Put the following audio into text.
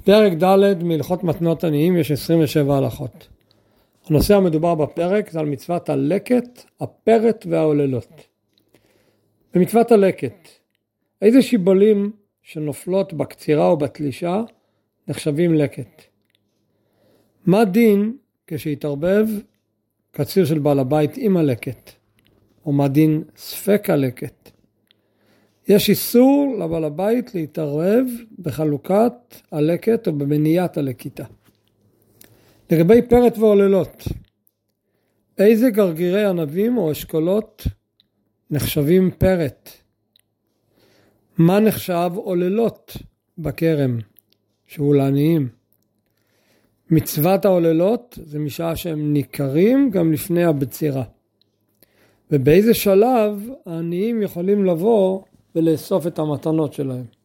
בפרק ד' מהלכות מתנות עניים יש 27 הלכות. הנושא המדובר בפרק זה על מצוות הלקט, הפרט והעוללות. במצוות הלקט, איזה שיבולים שנופלות בקצירה או בתלישה נחשבים לקט? מה דין כשהתערבב קציר של בעל הבית עם הלקט? או מה דין ספק הלקט? יש איסור לבעל הבית להתערב בחלוקת הלקט או במניעת הלקיטה. לגבי פרט ועוללות, איזה גרגירי ענבים או אשכולות נחשבים פרט? מה נחשב עוללות בכרם שהוא לעניים? מצוות העוללות זה משעה שהם ניכרים גם לפני הבצירה. ובאיזה שלב העניים יכולים לבוא ולאסוף את המתנות שלהם.